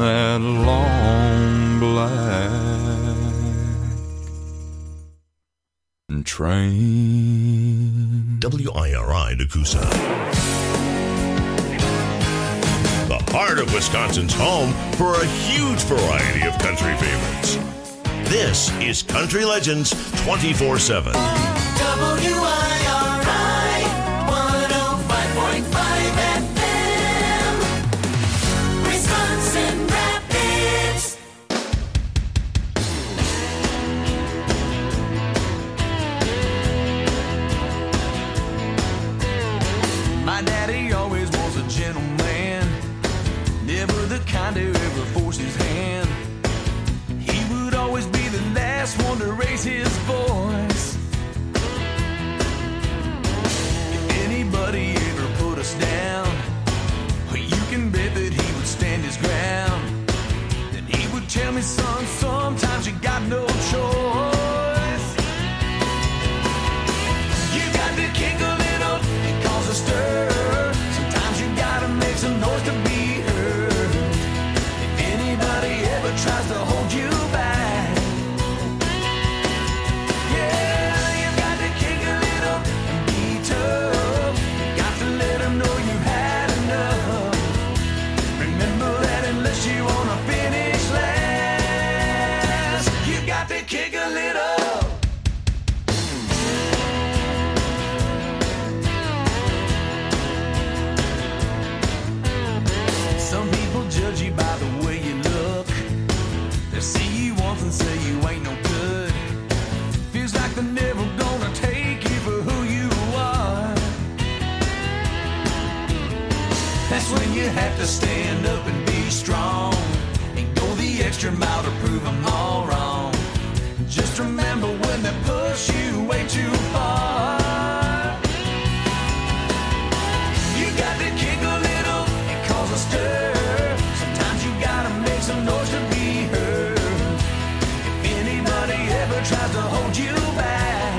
that long black train. WIRI Nakusa. The heart of Wisconsin's home for a huge variety of country favorites. This is Country Legends 24/7. WIRI 105.5 FM, Wisconsin Rapids. My daddy always was a gentleman, never the kind to ever force his hand. He would always be the last one to raise his voice. If anybody ever put us down, you can bet that he would stand his ground. Then he would tell me, son, sometimes you got no choice. You got to kick a little and cause a stir. Sometimes you gotta make some noise to be heard. If anybody ever tries to hold you back, yeah, you got to kick a little and be tough. You got to let them know you've had enough. Remember that unless you wanna finish last, you got to kick a little. Some people judge you by the way you look. They see you once and say you ain't no good. Feels like they're never gonna take you for who you are. That's when you have to stand up and be strong and go the extra mile to prove them all wrong. Just remember when they push you way too far, you got to kick a little and cause a stir. Sometimes you gotta make some noise to be heard. If anybody ever tries to hold you back,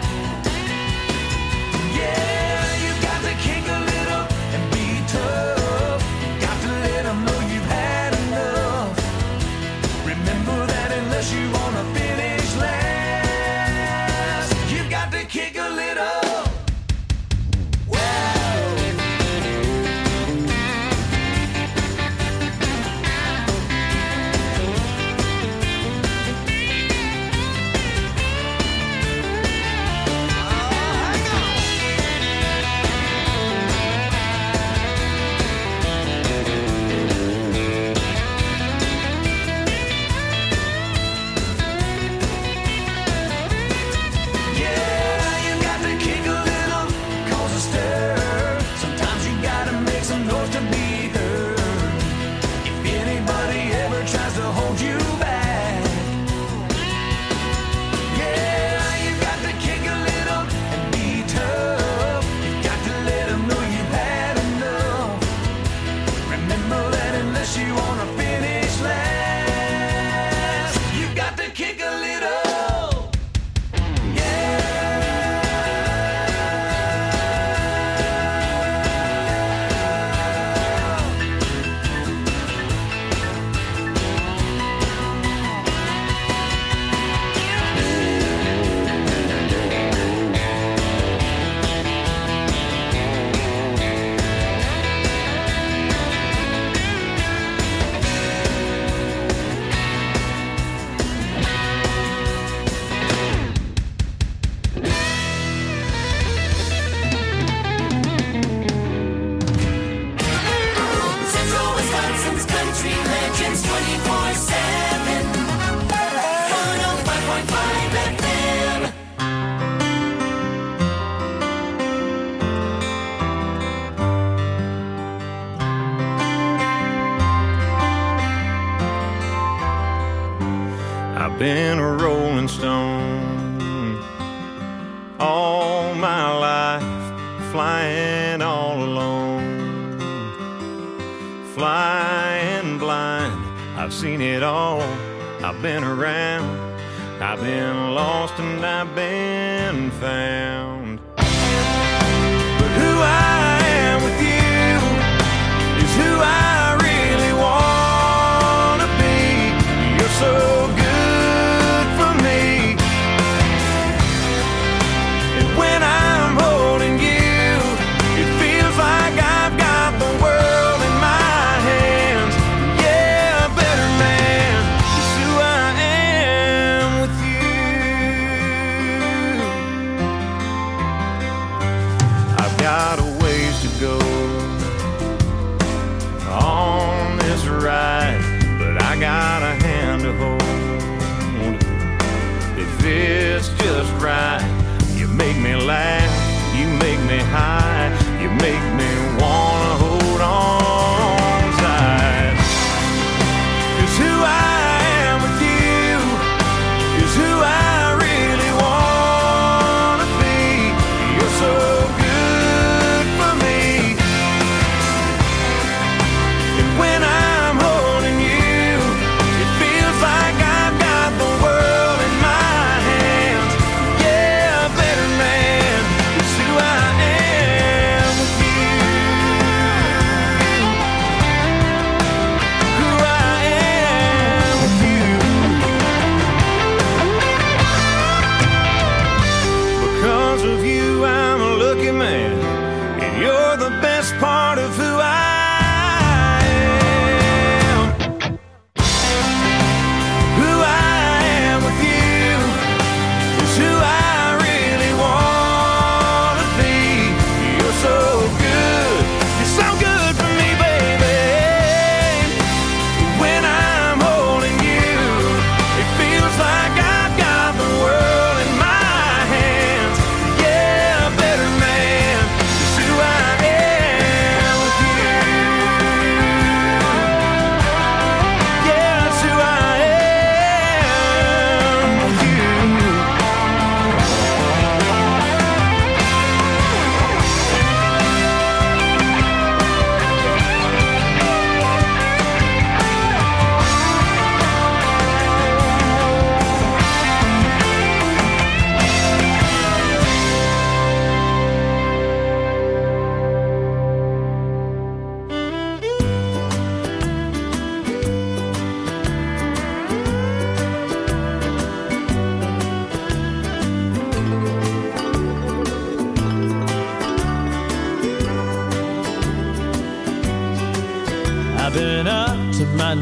yeah, you got to kick a little and be tough. You got to let them know you've had enough. Remember that unless you wanna finish last, you got to kick a little. Been a rolling stone all my life, flying all alone, flying blind. I've seen it all, I've been around, I've been lost and I've been found. But who I am with you is who I really want.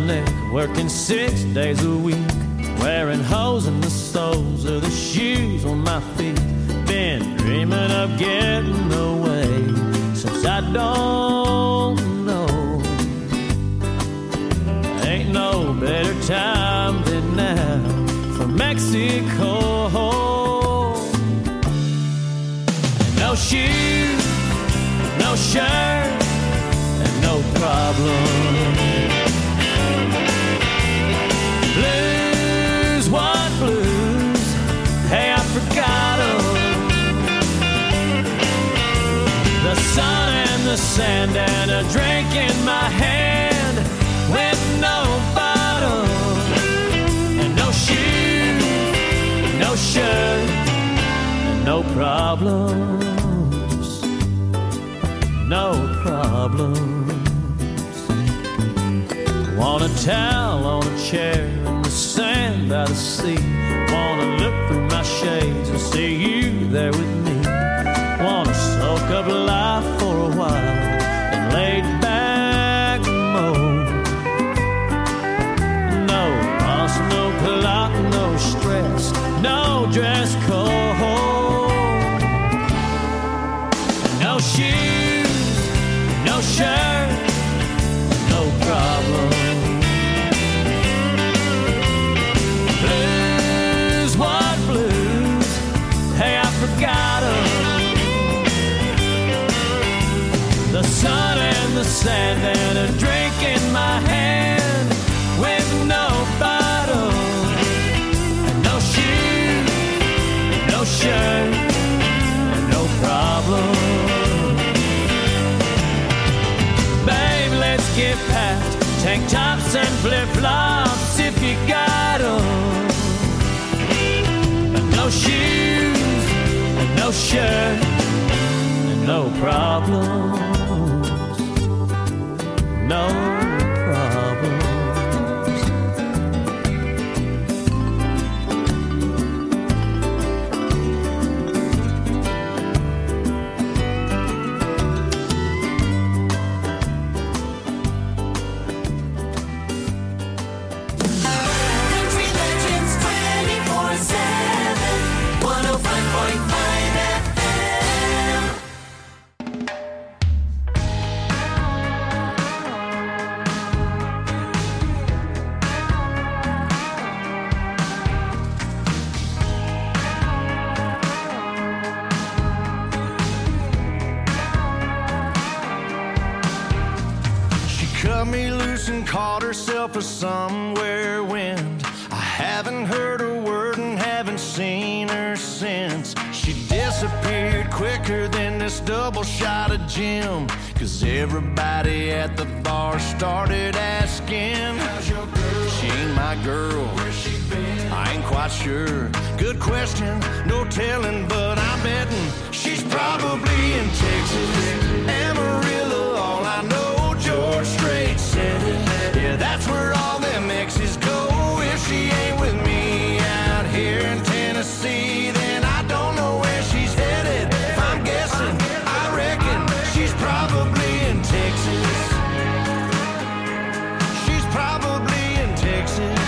neck, working 6 days a week, wearing holes in the soles of the shoes on my feet. Been dreaming of getting away since I don't know. Ain't no better time than now for Mexico. And no shoes, no shirt, and no problem. Blues, what blues? Hey, I forgot 'em. The sun and the sand and a drink in my hand with no bottle and no shoes, no shirt, and no problems, no problems. Want a towel on a chair in the sand by the sea. Wanna look through my shades and see you there with me. Wanna soak up life for a while and lay back mode. No boss, no clock, no stress, no dress code. No shoes, no shirt, no problem. Blues, what blues? Hey, I forgot 'em. The sun and the sand and a drink in my hand with no bottle and no shoes, no shirt, and no problem. Babe, let's get past tank tops and flip-flops if you got 'em. But no shoes, and no shirt, and no problem. No problems. Country Legends 24/7, 105.5 FM. Cut me loose and caught herself a somewhere wind. I haven't heard a word and haven't seen her since. She disappeared quicker than this double shot of Jim. 'Cause everybody at the bar started asking, how's your girl? She ain't my girl. Where's she been? I ain't quite sure. Good question, no telling, but I'm betting she's probably in Texas. Amarillo, all I know. George Strait said it. Yeah, that's where all them exes go. If she ain't with me out here in Tennessee, then I don't know where she's headed. If I'm guessing, I reckon she's probably in Texas. She's probably in Texas.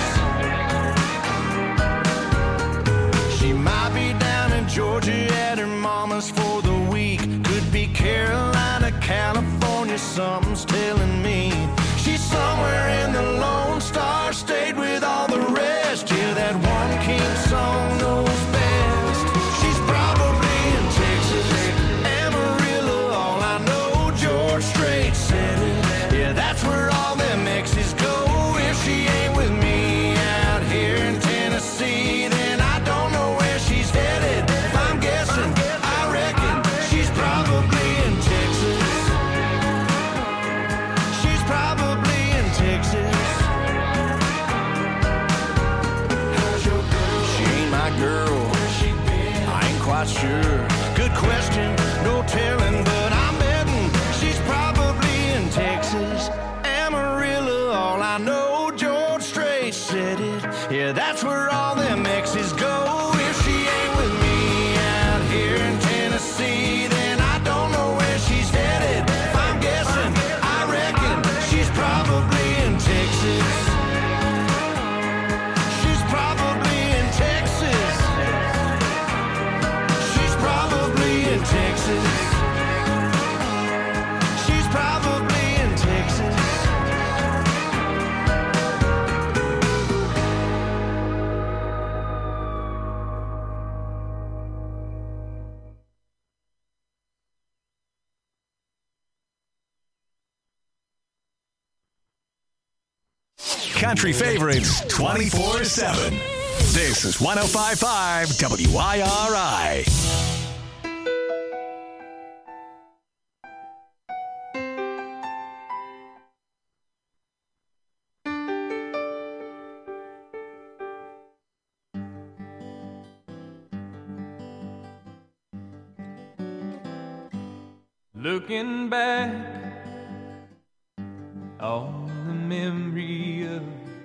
She might be down in Georgia at her mama's for the week. Could be Carolina, California, something's telling me. She's somewhere in the Lone Star State with all the rest. Yeah, that one king song knows best. She's probably in Texas, Amarillo, all I know. George Strait said it. Yeah, that's where all them exes go. If she ain't with me out here in Tennessee, then I don't know where she's headed. If I'm guessing, I reckon she's probably in Texas. She's probably in Texas. How's your girl? She ain't my girl. Where's she been? I ain't quite sure. Good question, no telling, but I'm betting she's probably in Texas. Amarillo, all I know. George Strait said it. Yeah, that's where all them exes go. If she ain't with me out here in Tennessee, then I don't know where she's headed. If I'm guessing, I reckon she's probably in Texas. country favorites 24/7. This is 105.5 WIRI. Looking back on the memory of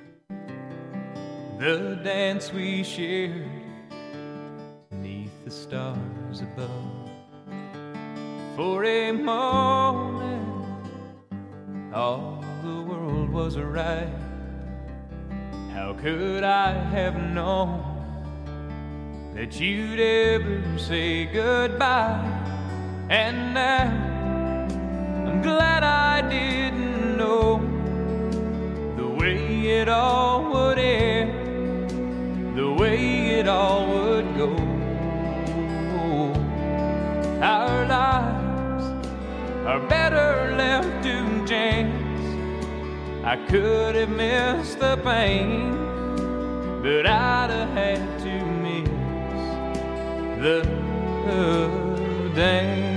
the dance we shared beneath the stars above. For a moment, all the world was right. How could I have known that you'd ever say goodbye? And now I'm glad I didn't know the way it all would end, the way it all would go. Our lives are better left to chance. I could have missed the pain, but I'd have had to miss the dance.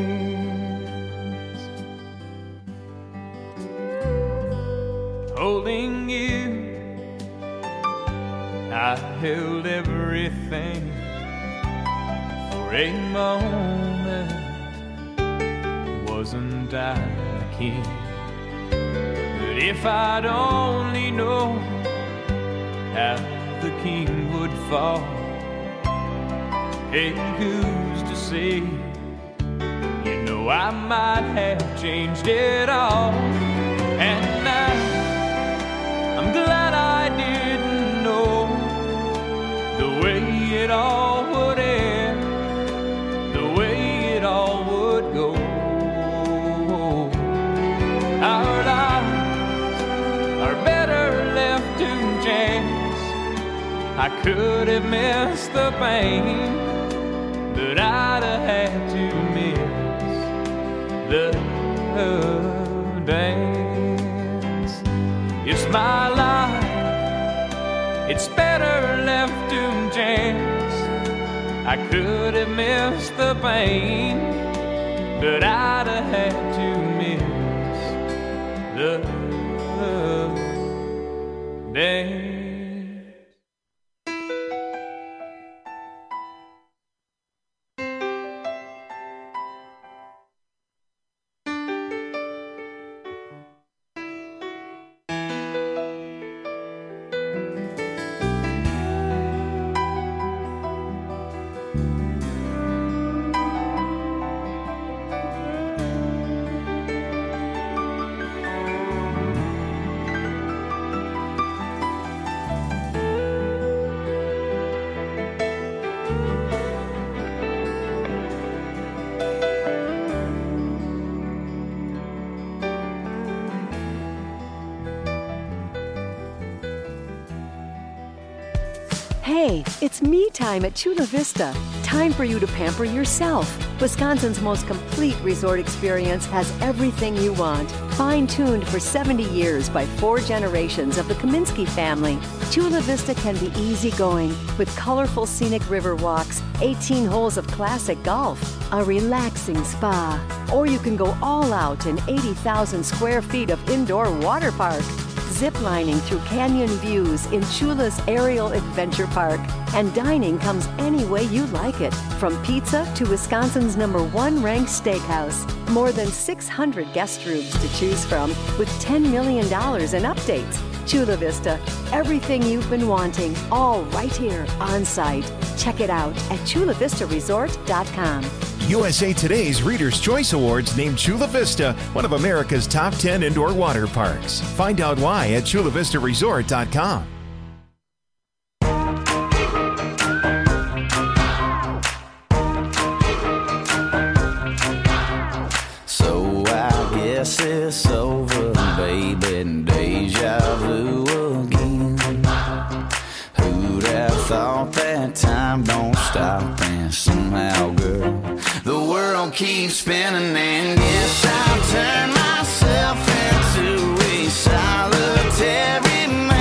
Holding you, I held everything. For a moment, wasn't I the king? But if I'd only known how the king would fall, hey, who's to say? You know I might have changed it all. And now I'm glad I didn't know the way it all would end, the way it all would go. Our lives are better left to chance. I could have missed the pain, but I'd have had to miss the dance. It's my life, it's better left to chance. I could have missed the pain, but I'd have had to miss the dance. Hey, it's me time at Chula Vista. Time for you to pamper yourself. Wisconsin's most complete resort experience has everything you want. Fine-tuned for 70 years by 4 generations of the Kaminsky family, Chula Vista can be easygoing with colorful scenic river walks, 18 holes of classic golf, a relaxing spa, or you can go all out in 80,000 square feet of indoor water park. Ziplining through canyon views in Chula's Aerial Adventure Park. And dining comes any way you like it, from pizza to Wisconsin's #1 ranked steakhouse. More than 600 guest rooms to choose from with $10 million in updates. Chula Vista, everything you've been wanting, all right here on site. Check it out at chulavistaresort.com. USA Today's Reader's Choice Awards named Chula Vista one of America's top 10 indoor water parks. Find out why at chulavistaresort.com. So I guess it's over, baby, deja vu again. Who'd have thought that time don't stop, and somehow, girl, the world keeps spinning, and yes, I've turned myself into a solitary man.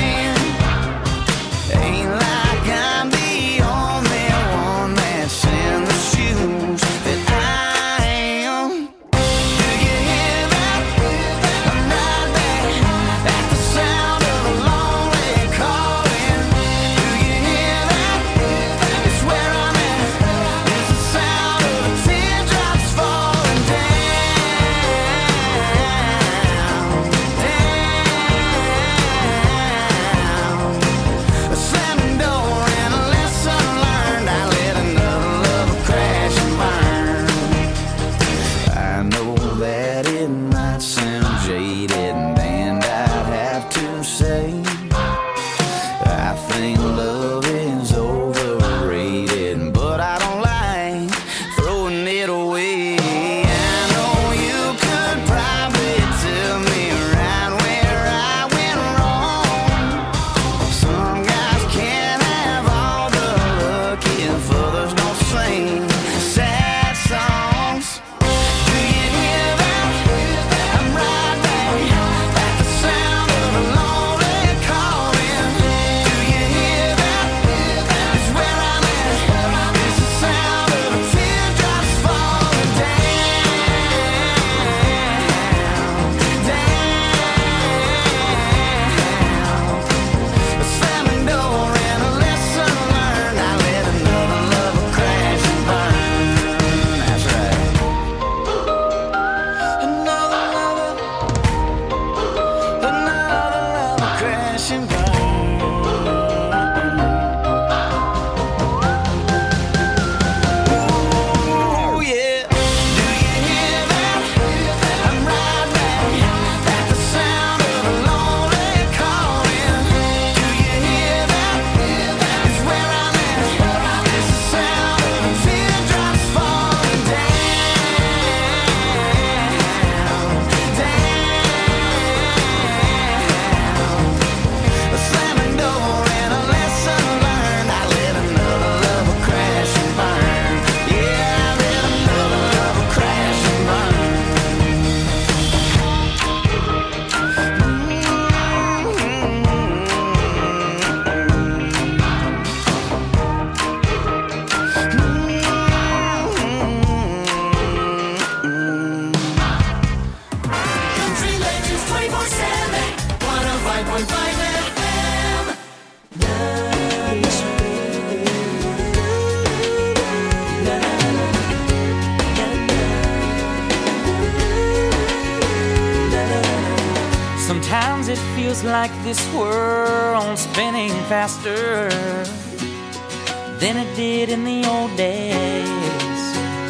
Feels like this world's spinning faster than it did in the old days.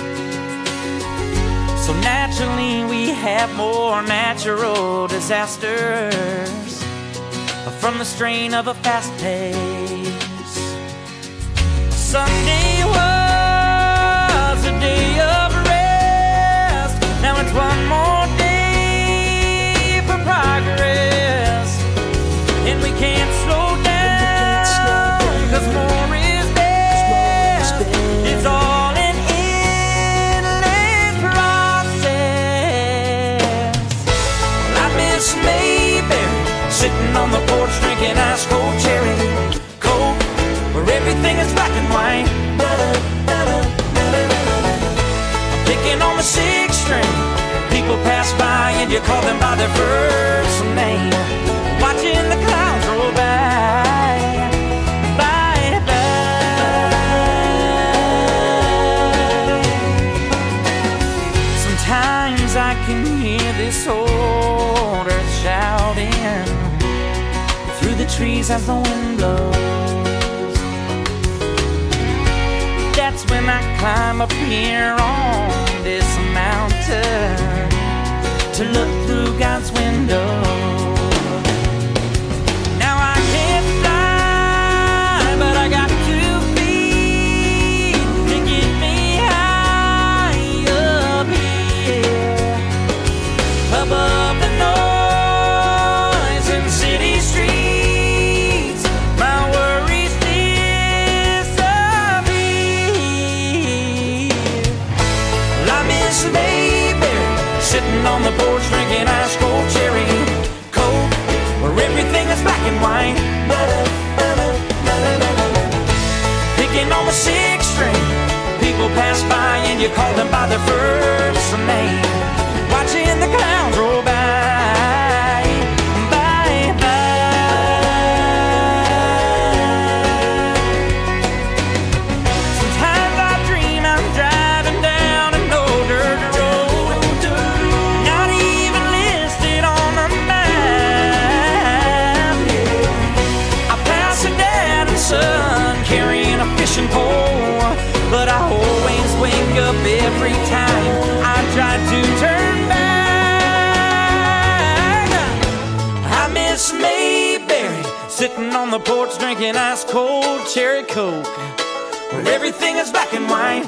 So naturally we have more natural disasters from the strain of a fast pace. Sunday was a day of rest. Now it's one more day for progress, and we can't slow down, 'cause more is best. It's all an endless process. Well, I miss Mayberry sitting on the porch drinking ice cold cherry Coke, where everything is black and white. Picking on the sixth string, people pass by and you call them by their first name. Watching the clouds roll by, by, by. Sometimes I can hear this old earth shouting through the trees as the wind blows. That's when I climb up here on this mountain to look through God's window. Now I can't fly, but I got 2 feet to get me high up here, above the noise in city streets. My worries disappear. Well, I miss Mayberry sitting on the porch drinking ice cold cherry Coke, where everything is black and white. Picking on the sixth string, people pass by and you call them by their first name. Watching the clouds roll by, by, by. Sometimes I dream I'm driving down an old dirt road, not even listed on the map. I pass a dad and son carrying a fishing pole, but I always wake up every time I try to turn back. I miss Mayberry sitting on the porch drinking ice cold cherry Coke, where everything is black and white.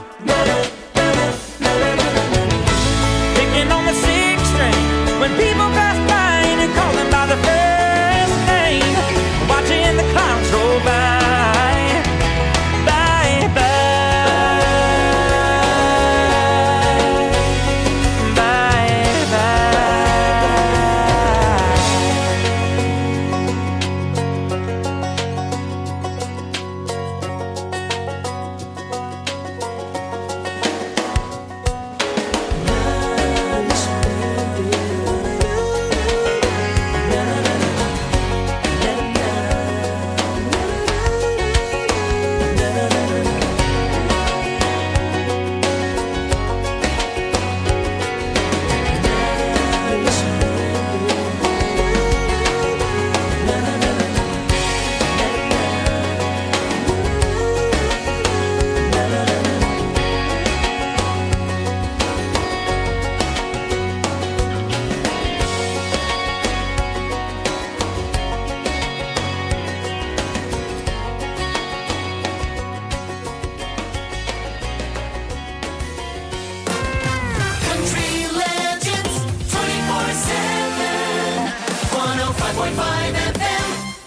Picking on the sixth string when people pass by and you call them by the first name. Watching the clouds roll by, by, by, by, by. Country Legends 24/7 105.5 FM.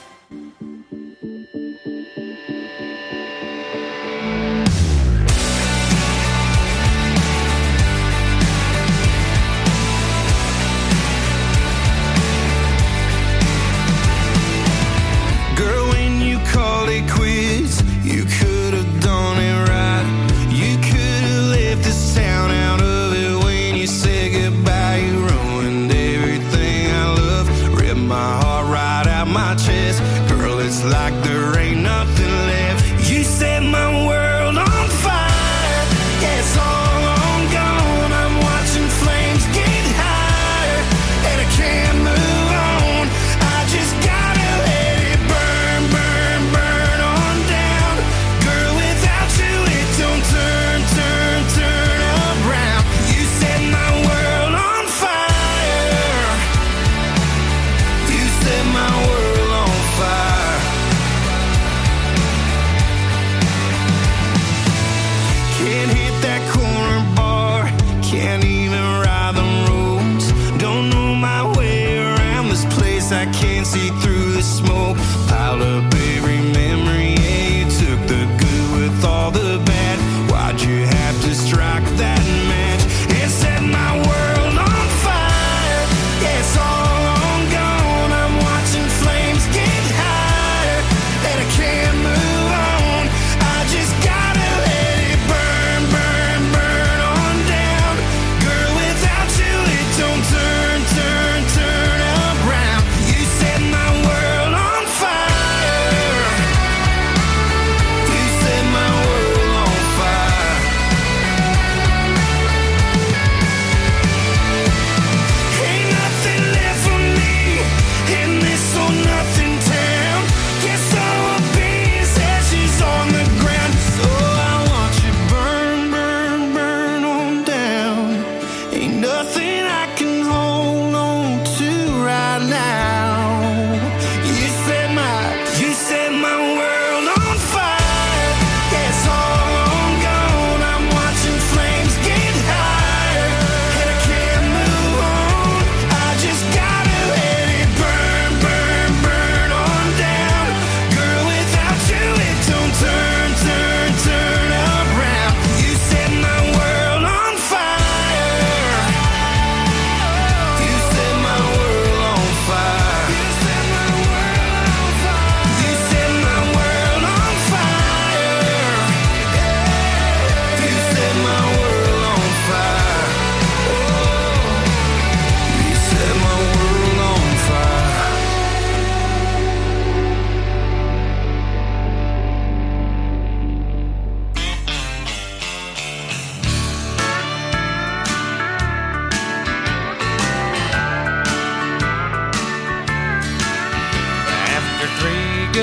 Girl, when you called it quits, you could have done it right. You could have left this town out of it when you said goodbye. You ruined everything I love, ripped my heart right out my chest. Girl, it's like there ain't nothing left. You set my world on fire. Yeah, it's all on gone. I'm watching flames get higher, and I can't move on. I just got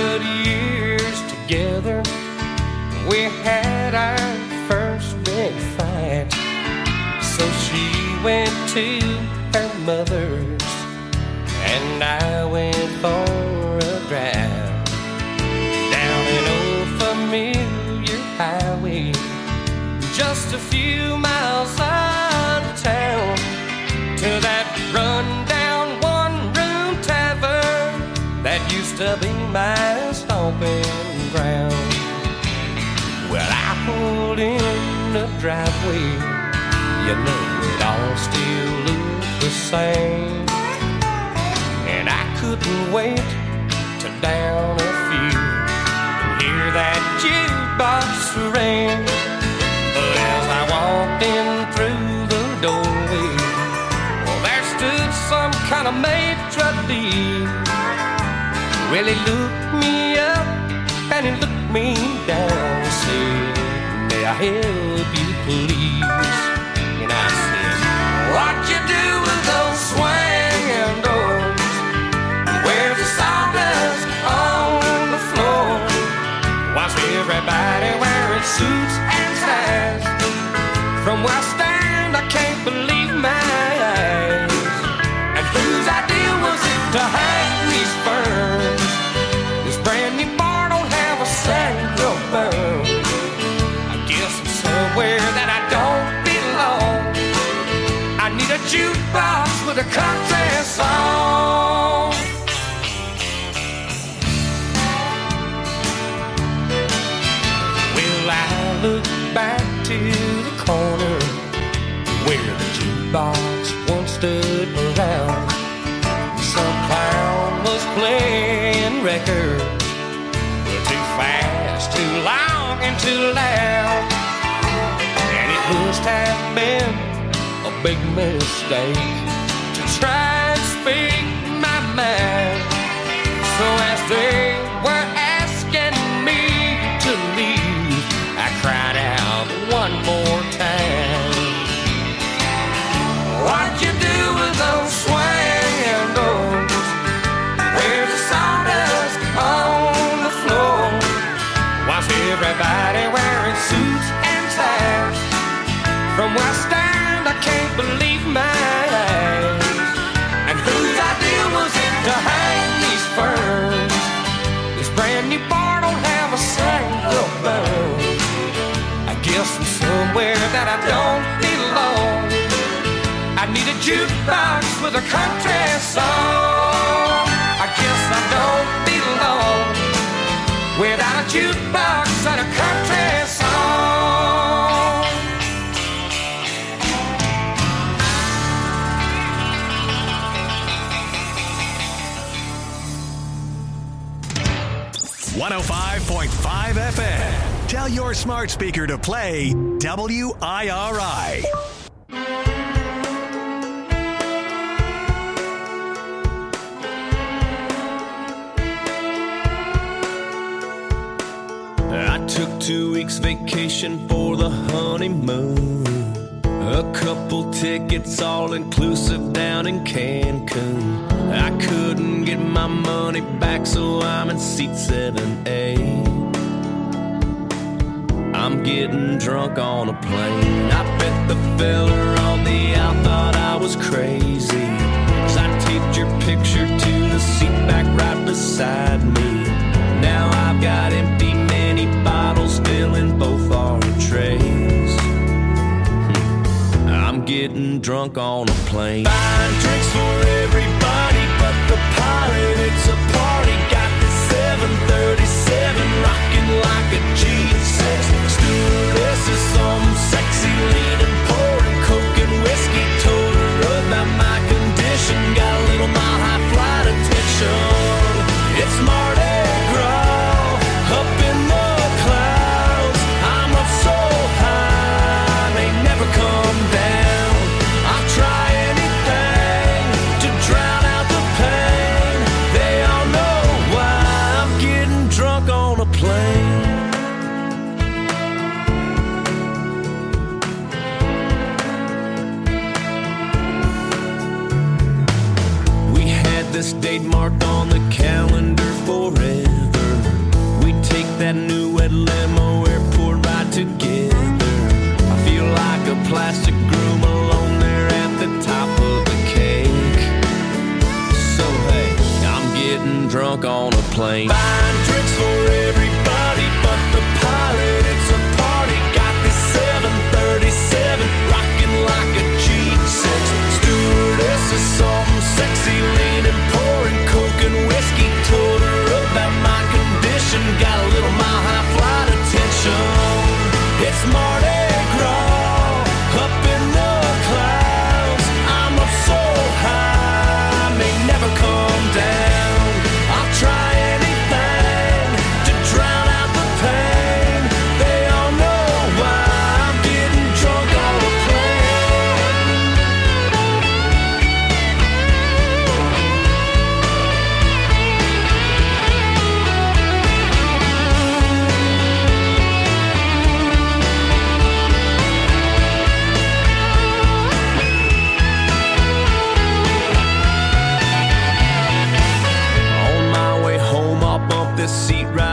good years together. We had our first big fight, so she went to her mother's and I went for a drive down an old familiar highway, just a few miles out of town, to that run-down one-room tavern that used to be my stomping ground. Well, I pulled in the driveway, you know it all still looked the same, and I couldn't wait to down a few and hear that jukebox ring. But as I walked in through the doorway, well, there stood some kind of maitre d'. Well, he looked me up and he looked me down and said, "May I help you, please?" And I said, "What you do with those swinging doors? Where's the sawdust on the floor? Why's everybody wearing suits and ties? From where I stand, I can't believe my eyes. And whose idea was it to hang these ferns? This brand new bar don't have a single burn. I guess I'm somewhere that I don't belong. I need a jukebox with a country song." Well, I look back to the corner where the jukebox once stood around. Some clown was playing records, too fast, too long, and too loud. And it must have been a big mistake to try and speak my mind. So as they were asking me to leave, I cried out one more time, "What you do with those swinging doors? Where's the sawdust on the floor? Why's everybody wearing suits and ties? From where I stand, I can't believe my eyes. And whose idea was it to hang these ferns? This brand new bar don't have a single burn. I guess I'm somewhere that I don't belong. I need a jukebox with a country song. I guess I don't belong without a jukebox and a country song." 105.5 FM. Tell your smart speaker to play WIRI. I took 2 weeks vacation for the honeymoon. A couple tickets all inclusive down in Cancun. I couldn't get my money back, so I'm in seat 7A. I'm getting drunk on a plane. I bet the fella on the out thought I was crazy, 'cause I taped your picture to the seat back right beside me. Now I've got empty mini bottles filling both our trays. I'm getting drunk on a plane. Buying drinks for everybody but the pilot. It's a party. Got the 737 rocking like a G6. Stewardess is some sexy leaning, pouring coke and whiskey. Told her about my condition. Got a little mile high flight attention. It's Mardi Gras up in the clouds. I'm up so high, they never come down. I'll try anything to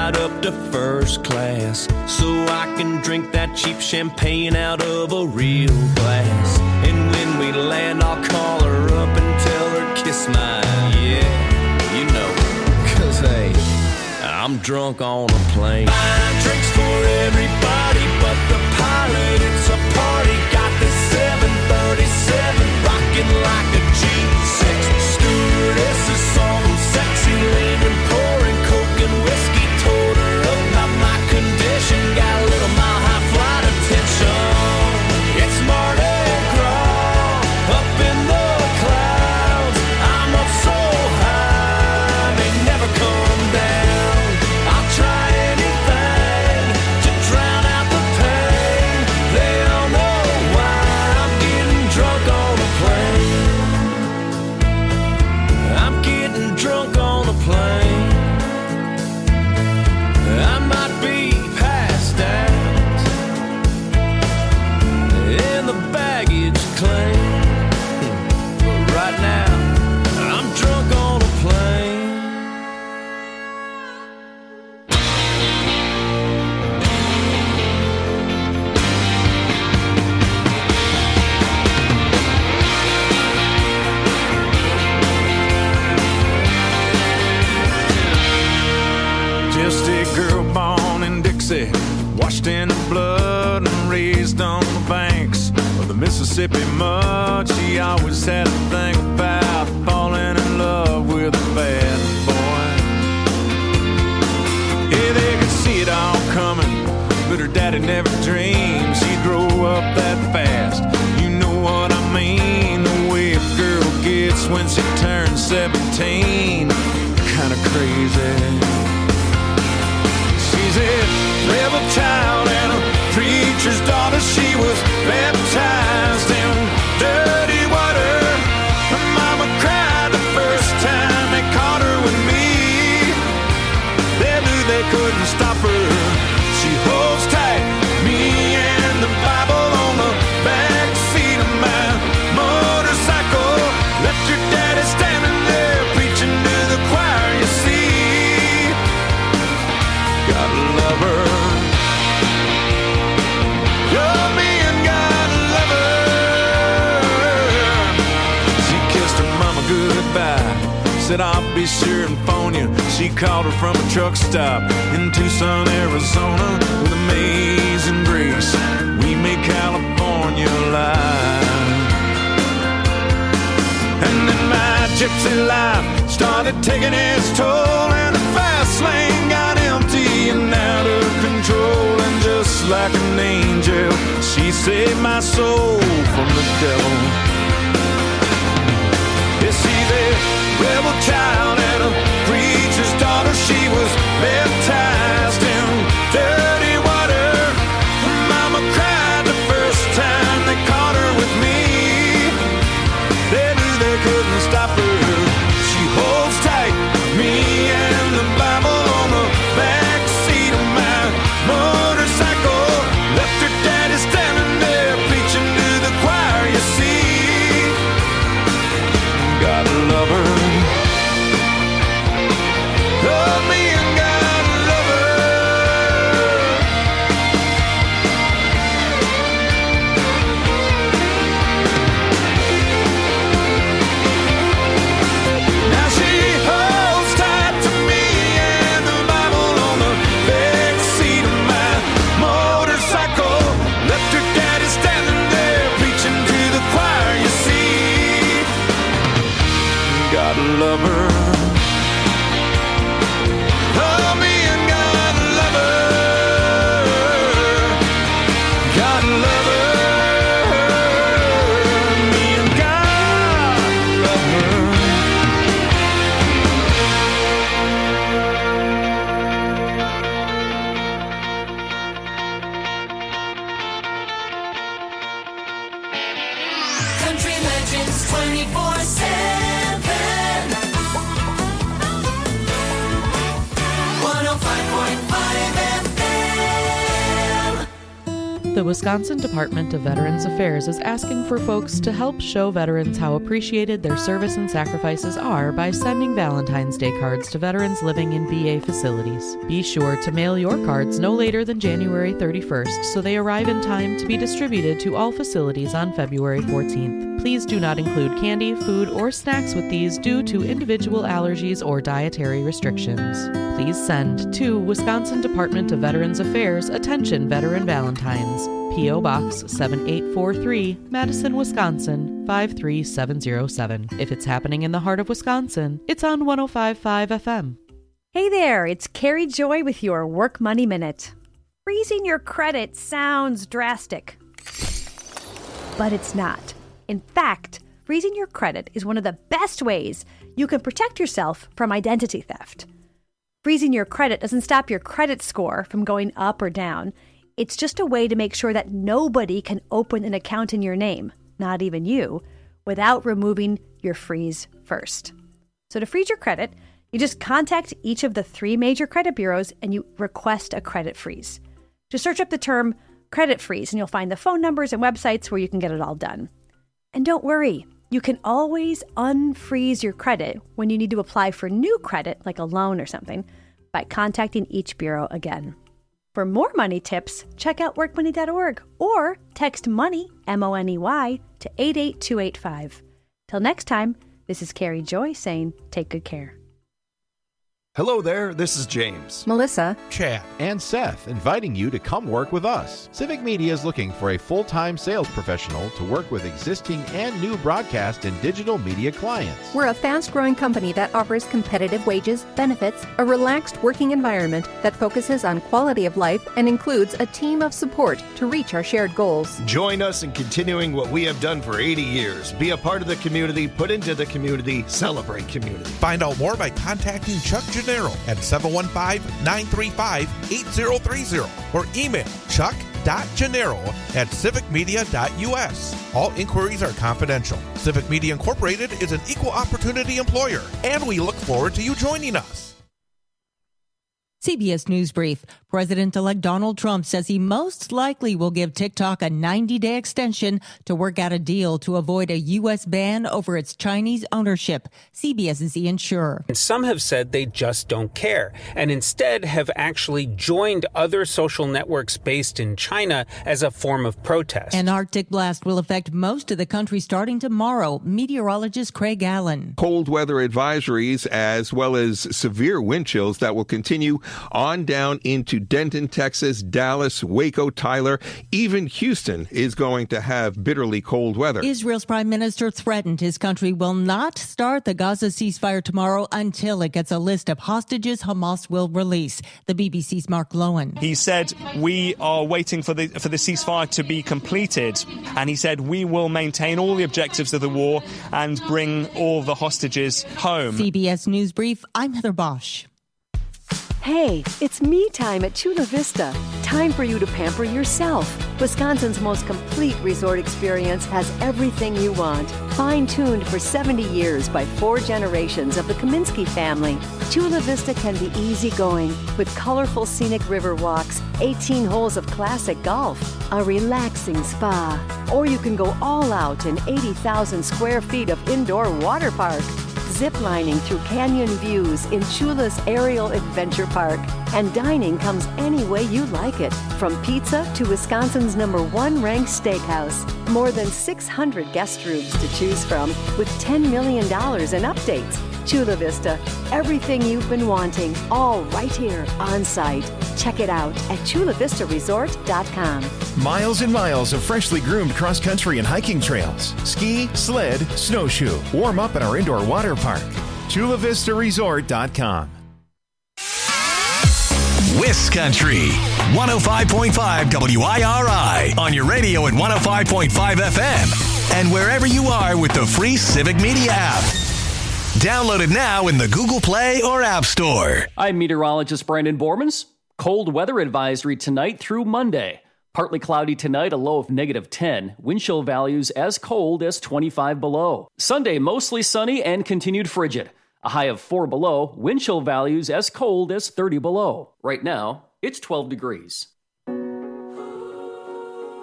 right up to first class so I can drink that cheap champagne out of a real glass. And when we land, I'll call her up and tell her kiss mine. Yeah, you know, 'cause hey, I'm drunk on a plane. Buying drinks for everybody but the pilot. It's a party. Got this 737 rocking like a G6. Stewardess is some sexy lady pouring coke and whiskey. Told her about my condition. Got a little mile high flight attention. It's Mardi Gras up in the clouds. I'm up so high, they never come down. I'll try anything to drown out the pain. They all know why I'm getting drunk on a plane. I'm getting drunk on a plane. I might be passed out in the baggage claim, but right now I'm drunk on a plane. Just a girl born in Dixie, washed in the blood and raised on the banks of the Mississippi mud. She always had a thing about falling in love with a bad boy. Yeah, they could see it all coming, but her daddy never dreamed she'd grow up that fast. You know what I mean, the way a girl gets when she turns 17. Kinda crazy. She's a rebel child and a preacher's daughter. She was baptized in dirty water. Her mama cried the first time they caught her with me. They knew they couldn't stop her. She holds tight, me and the Bible on the back seat of my motorcycle. Left your daddy standing there preaching to the choir, you see. Gotta love her. You're me and gotta love her. She kissed her mama goodbye, said I'll be sure and phone you. She called her from a truck stop in Tucson, Arizona. With amazing grace, we made California alive. And then my gypsy life started taking its toll, and the fast lane got empty and out of control. And just like an angel, she saved my soul from the devil. Yeah, she's a rebel child and a preacher's daughter. She was baptized in dirty water. Her mama cried the first time they caught her with me. They knew they couldn't stop her. She holds tight, me and the Bible on the back seat of my motorcycle. Left her daddy standing there preaching to the choir, you see. Gotta love her. Love me and gotta love her. Now she holds tight to me and the Bible on the back seat of my motorcycle. Left her daddy standing there preaching to the choir, you see. Gotta love her. Love me and gotta love her. Gotta love her. Me and gotta love her. Country Legends 24/7. 105.5 FM. The Wisconsin Department of Veterans Affairs is asking for folks to help show veterans how appreciated their service and sacrifices are by sending Valentine's Day cards to veterans living in VA facilities. Be sure to mail your cards no later than January 31st so they arrive in time to be distributed to all facilities on February 14th. Please do not include candy, food, or snacks with these due to individual allergies or dietary restrictions. Please send to Wisconsin Department of Veterans Affairs, attention Veteran Valentines, P.O. Box 7843, Madison, Wisconsin 53707. If it's happening in the heart of Wisconsin, it's on 105.5 FM. Hey there, it's Carrie Joy with your Work Money Minute. Freezing your credit sounds drastic, but it's not. In fact, freezing your credit is one of the best ways you can protect yourself from identity theft. Freezing your credit doesn't stop your credit score from going up or down. It's just a way to make sure that nobody can open an account in your name, not even you, without removing your freeze first. So to freeze your credit, you just contact each of the 3 major credit bureaus and you request a credit freeze. Just search up the term credit freeze and you'll find the phone numbers and websites where you can get it all done. And don't worry, you can always unfreeze your credit when you need to apply for new credit, like a loan or something, by contacting each bureau again. For more money tips, check out workmoney.org or text MONEY, M-O-N-E-Y, to 88285. Till next time, this is Carrie Joy saying take good care. Hello there, this is James, Melissa, Chad, and Seth inviting you to come work with us. Civic Media is looking for a full-time sales professional to work with existing and new broadcast and digital media clients. We're a fast-growing company that offers competitive wages, benefits, a relaxed working environment that focuses on quality of life and includes a team of support to reach our shared goals. Join us in continuing what we have done for 80 years. Be a part of the community, put into the community, celebrate community. Find out more by contacting Chuck Gennaro at 715-935-8030 or email chuck.gennaro@civicmedia.us. All inquiries are confidential. Civic Media Incorporated is an equal opportunity employer, and we look forward to you joining us. CBS News Brief. President-elect Donald Trump says he most likely will give TikTok a 90-day extension to work out a deal to avoid a U.S. ban over its Chinese ownership. CBS's Ian Shure. Some have said they just don't care and instead have actually joined other social networks based in China as a form of protest. An Arctic blast will affect most of the country starting tomorrow. Meteorologist Craig Allen. Cold weather advisories as well as severe wind chills that will continue on down into Denton, Texas, Dallas, Waco, Tyler, even Houston is going to have bitterly cold weather. Israel's prime minister threatened his country will not start the Gaza ceasefire tomorrow until it gets a list of hostages Hamas will release. The BBC's Mark Lowen. He said, we are waiting for the ceasefire to be completed. And he said, we will maintain all the objectives of the war and bring all the hostages home. CBS News Brief, I'm Heather Bosch. Hey, it's me time at Chula Vista. Time for you to pamper yourself. Wisconsin's most complete resort experience has everything you want. Fine-tuned for 70 years by 4 generations of the Kaminsky family, Chula Vista can be easygoing with colorful scenic river walks, 18 holes of classic golf, a relaxing spa, or you can go all out in 80,000 square feet of indoor water park. Zip-lining through canyon views in Chula's Aerial Adventure Park. And dining comes any way you like it, from pizza to Wisconsin's #1 ranked steakhouse. More than 600 guest rooms to choose from with $10 million in updates. Chula Vista, everything you've been wanting, all right here on site. Check it out at chulavistaresort.com. Miles and miles of freshly groomed cross-country and hiking trails. Ski, sled, snowshoe. Warm up at our indoor water park. chulavistaresort.com. Wiscountry 105.5 WIRI on your radio at 105.5 FM and wherever you are with the free Civic Media app. Download it now in the Google Play or App Store. I'm meteorologist Brandon Bormans. Cold weather advisory tonight through Monday. Partly cloudy tonight, a low of -10. Wind chill values as cold as 25 below. Sunday, mostly sunny and continued frigid. A high of 4 below. Wind chill values as cold as 30 below. Right now, it's 12 degrees.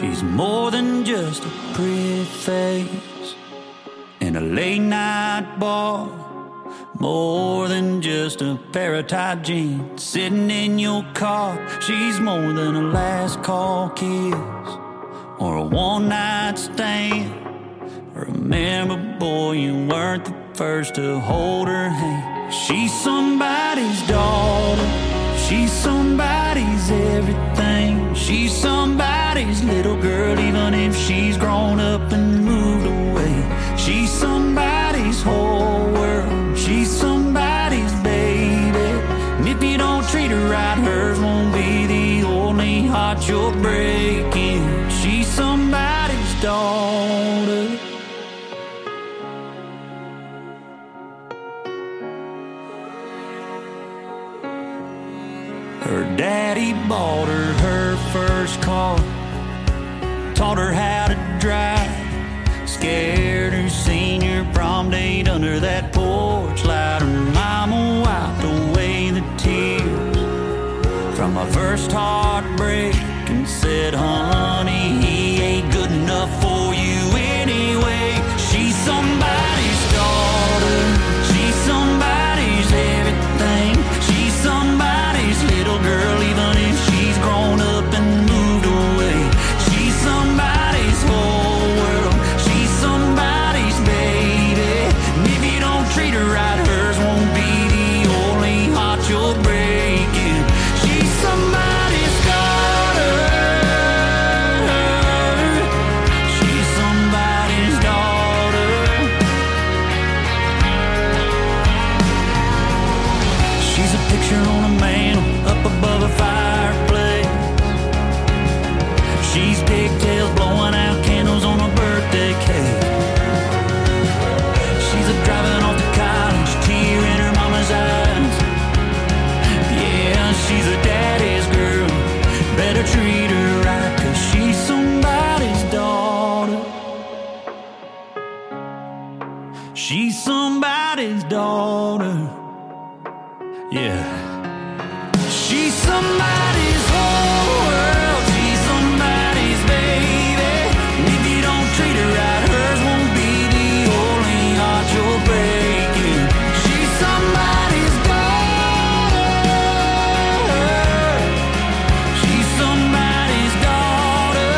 She's more than just a pretty face in a late night bar, more than just a pair of tight jeans sitting in your car. She's more than a last call kiss or a one night stand. Remember, boy, you weren't the first to hold her hand. She's somebody's daughter, she's somebody's everything. She's somebody's little girl, even if she's grown up and moved away. She's somebody's whole world, she's somebody's baby. And if you don't treat her right, hers won't be the only heart you're breaking. She's somebody's daughter. Her daddy bought her first car, taught her how to drive, scared her senior prom date under that porch light. Her mama wiped away the tears from my first heartbreak and said, honey, he ain't good enough for you anyway. She's somebody's daughter, she's somebody's everything. She's somebody's little girl, even if she's grown up and moved away. She's somebody's whole world, she's somebody's baby. And if you don't treat her right, hers won't be the only heart you're breaking. She's somebody's daughter, she's somebody's daughter. She's a picture on a mantle up above a fireplace. She's pigtails blowing out candles on a birthday cake. She's a driving off to college, tear in her mama's eyes. Yeah, she's a daddy's girl, better treat her right, 'cause she's somebody's daughter. She's somebody's daughter. Yeah. She's somebody's whole world, she's somebody's baby. And if you don't treat her right, hers won't be the only heart you're breaking. She's somebody's daughter, she's somebody's daughter.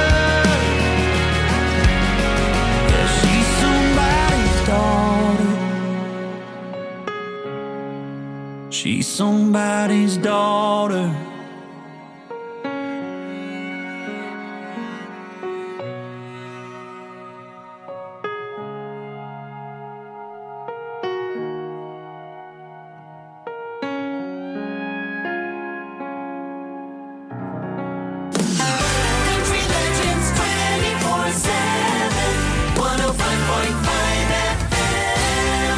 Yeah, she's somebody's daughter. She's somebody's daughter. Country legends 24/7, 105.5 FM.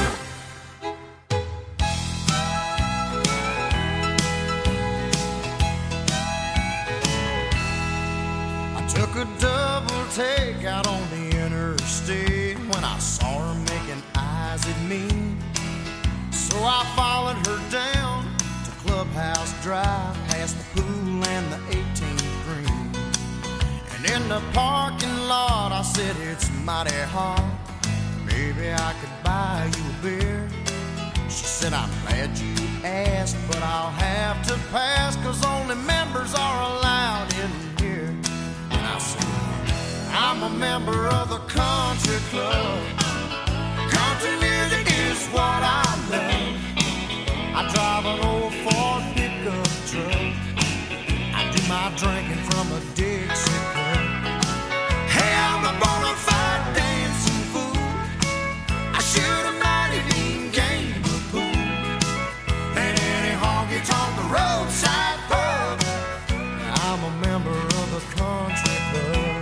I took a double take out on the interstate when I saw her making eyes at me. So I followed her down to Clubhouse Drive, past the pool and the 18th green. And in the parking lot I said, it's mighty hot, maybe I could buy you a beer. She said, I'm glad you asked, but I'll have to pass, 'cause only members are allowed in here. And I said, I'm a member of the country club. Country music is what I love. I drive an old Ford pickup truck. I do my drinking from a Dixie cup. Hey, I'm a bona fide dancing fool. I shoot a mighty mean game of pool. And any honky-tonk roadside pub, I'm a member of the country club.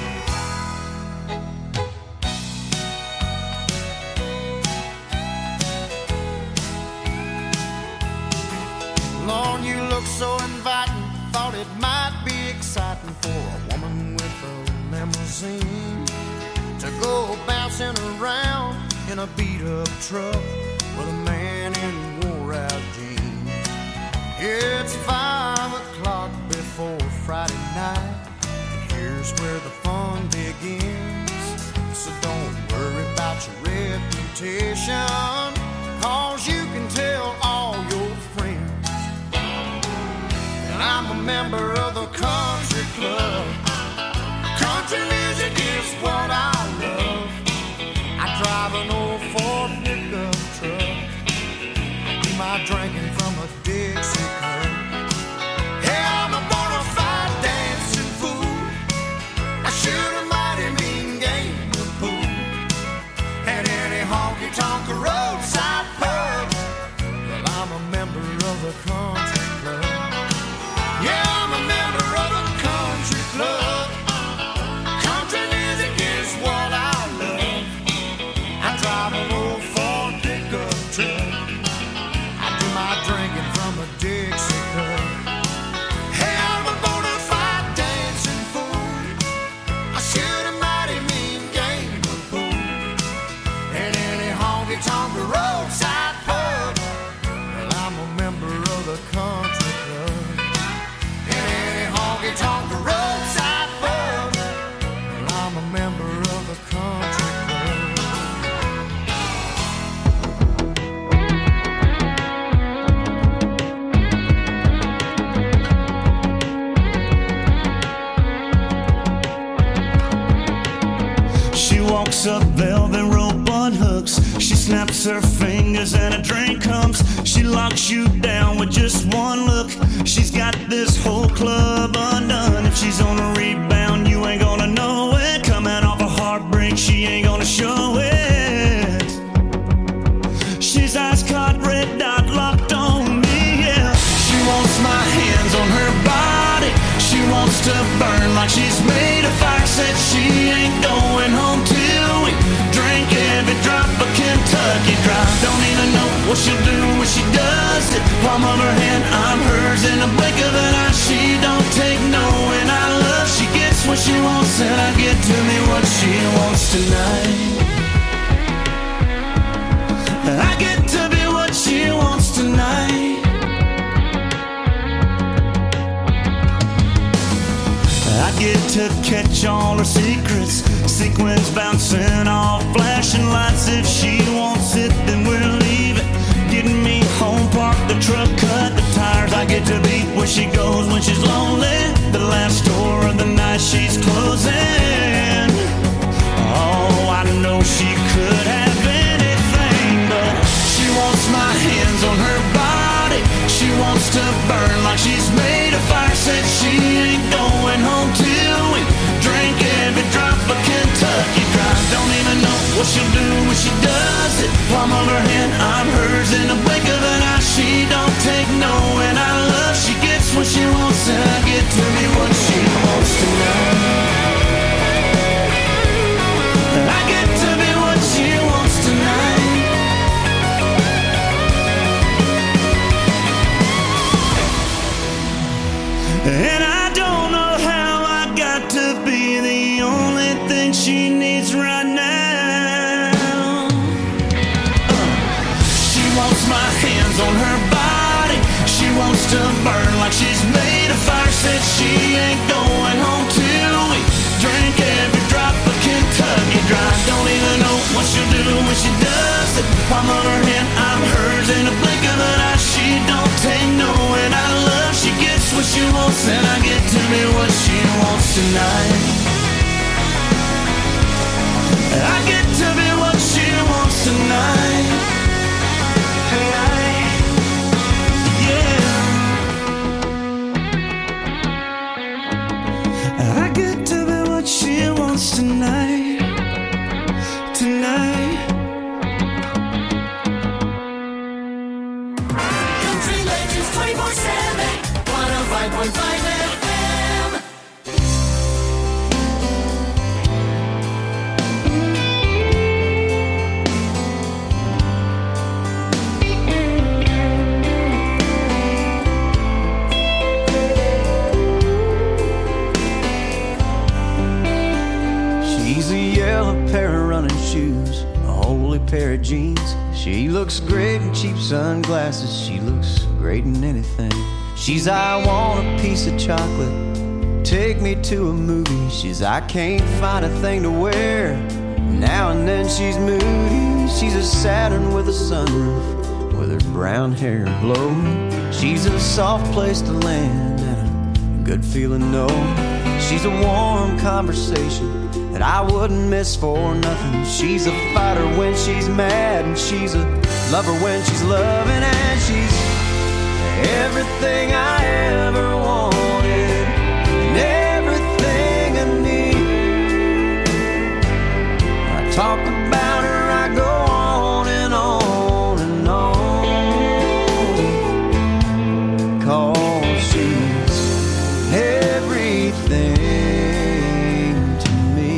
Lord, you look so inviting. Thought it might be exciting for a woman with a limousine to go bouncing around in a beat-up truck with a man in wore-out jeans. It's 5 o'clock before Friday night, and here's here's where the fun begins. So don't worry about your reputation, 'cause you can tell all your friends. And I'm a member of the country club. Country music is what I love. I drive an old Ford pickup truck. I do my drinking from a Dixie cup. Hey, I'm a bona fide dancing fool. I shoot a mighty mean game of pool at any honky-tonk roadside pub. Well, I'm a member of the country club. Yeah, I'm a member of the country club. Country music is what I love. I drive an old Ford pickup truck. I do my drinking from a Dixie cup. Hey, I'm a bona fide dancing fool. I shoot a mighty mean game of pool at any honky-tonk roadside pub. Well, I'm a member of the country club. At any honky-tonk roadside pub. Well, I'm a member of the country club. She walks up velvet rope on hooks. She snaps her fingers and a drink comes. She locks you down with just one look. She's got this whole club undone. If she's on a rebound, you ain't gonna know it. Coming off a heartbreak, she ain't gonna show it. She's ice caught, red dot locked on me, yeah. She wants my hands on her body. She wants to burn like she's made of fire. Said she ain't going home till we drink every drop of Kentucky Dry. Don't even know what she'll do when she does it. Palm of her hand, I'm hers in a blink of an eye. She don't take no and I love. She gets what she wants and I get to me what she wants tonight. I get to be what she wants tonight. I get to catch all her secrets. Sequins bouncing off flashing lights. If she wants it, then we're leaving. Getting me home, park the truck, cut the tires. I get to be where she goes when she's lonely. The last store of the night she's closing. Oh, I know she could have anything, but she wants my hands on her body. She wants to burn like she's made of fire. Said she ain't going home till we drink every drop of Kentucky Dry. Don't even know what she'll do when she does it. Palm of her hand, I'm hers in a blink of an eye. She don't take no and I love. She gets what she wants and I get to me what she wants tonight. I get to be what she wants tonight. And I don't know how I got to be the only thing she needs right now. She wants my hands on her body. She wants to burn like she's made of fire. Said she ain't going home till we drink every drop of Kentucky Dry. Don't even know what she'll do when she does it. Palm of her hand, I'm hers in a blink of an eye. She don't take no and I love. She gets what she wants and I get to be what she wants tonight. I get to be what she wants tonight. Yeah. I get to be what she wants tonight. Tonight. Country Legends 24/7, 105.5 FM. She's a yellow pair of running shoes, a holy pair of jeans. She looks great in cheap sunglasses. She looks great in anything. She's I want a piece of chocolate take me to a movie. She's, I can't find a thing to wear. Now and then she's moody. She's a Saturn with a sunroof, with her brown hair blowing. She's a soft place to land and a good feeling, no. She's a warm conversation that I wouldn't miss for nothing. She's a fighter when she's mad, and she's a lover when she's loving, and she's everything I ever wanted and everything I need. I talk about her, I go on and on and on, 'cause she's everything to me.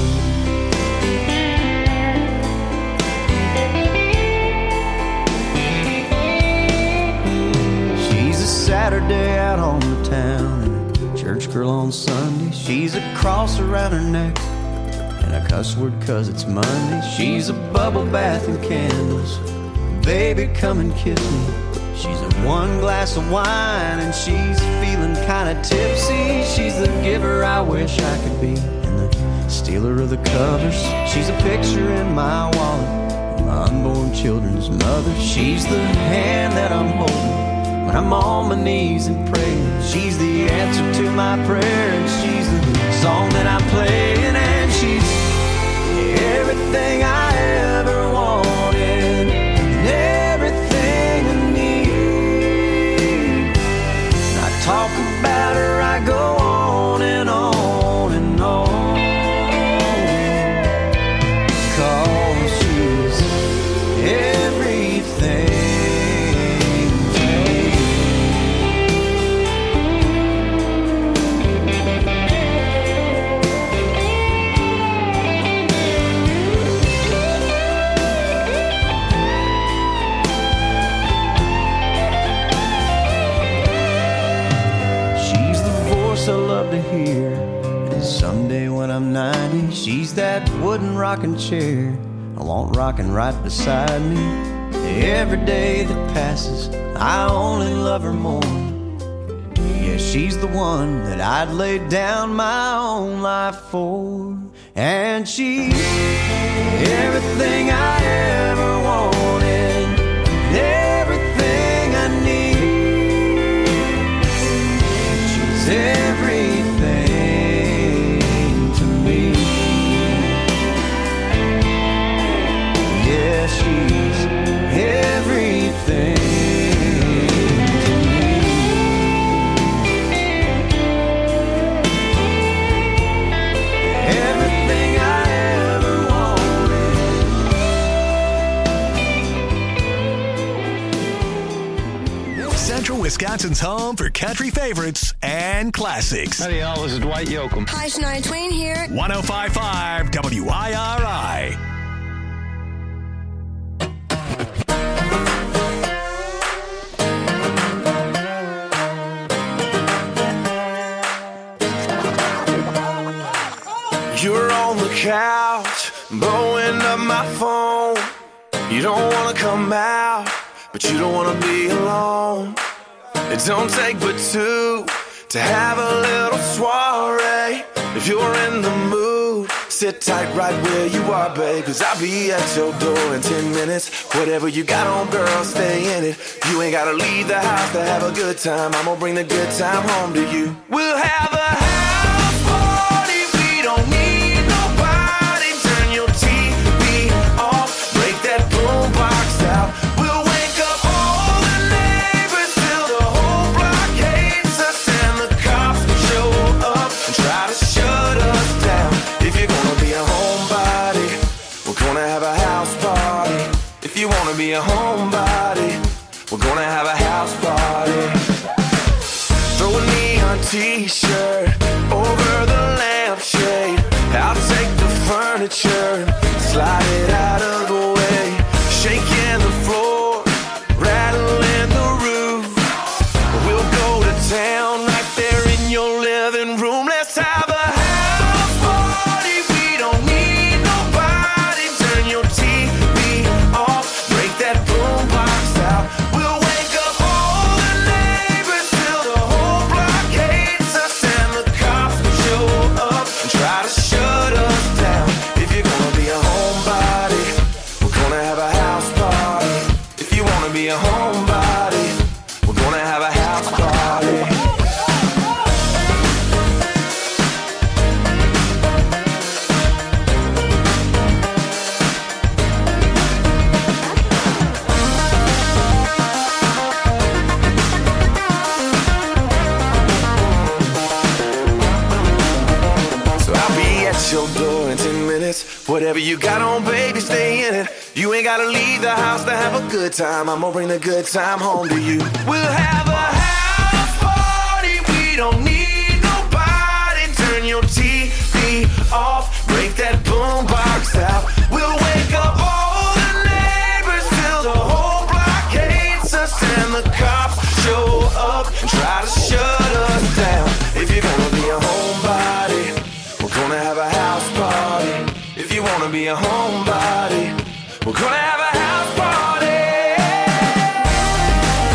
She's a Saturday out on the town and a church girl on Sunday. She's a cross around her neck and a cuss word 'cause it's Monday. She's a bubble bath and candles. Baby, come and kiss me. She's a one glass of wine and she's feeling kinda tipsy. She's the giver I wish I could be and the stealer of the covers. She's a picture in my wallet, my unborn children's mother. She's the hand that I'm holding when I'm on my knees and praying. She's the answer to my prayer, and she's the song that I'm playing, and she's everything I ever wanted and everything I need. I talk about her, I go on and on and on, 'cause she's everything. I love to hear, and someday when I'm 90, she's that wooden rocking chair I want rocking right beside me. Every day that passes, I only love her more. Yeah, she's the one that I'd lay down my own life for, and she's everything I ever wanted, everything I need. She's everything to me. Yeah, she's everything to me. Everything I ever wanted. Central Wisconsin's home for country favorites and classics. Howdy, y'all. This is Dwight Yoakam. Hi, Shania Twain here. 105.5 WIRI. You're on the couch, blowing up my phone. You don't wanna come out, but you don't wanna be alone. It don't take but two to have a little soiree. If you're in the mood, sit tight right where you are, babe, 'cause I'll be at your door in 10 minutes. Whatever you got on, girl, stay in it. You ain't gotta leave the house to have a good time. I'm gonna bring the good time home to you. We'll have a house party, we don't need nobody. Turn your TV off, break that boombox out. We'll wake up all the neighbors till the whole block hates us, and the cops show up and try to shut us down. If you're gonna be a homebody, we're gonna have a house party. If you wanna be a homebody, we're gonna have a house party. Throw a neon t-shirt over the lampshade. I'll take the furniture and slide it out of the way. Shaking the floor, rattling the roof. We'll go to town right there in your living room. Let's have a house party. We don't need nobody. Turn your TV off, break that boombox out. We'll wake up all the neighbors till the whole block hates us, and the cops Whatever you got on, baby, stay in it. You ain't gotta leave the house to have a good time. I'm gonna bring the good time home to you. We'll have a house party. We don't need nobody. Turn your TV off. Break that boombox out. We'll wake up all the neighbors till the whole block hates us. And the cops show up and try to shut us down. If you're gonna be a homebody, we're gonna have a house party. If you wanna be a homebody, we're gonna have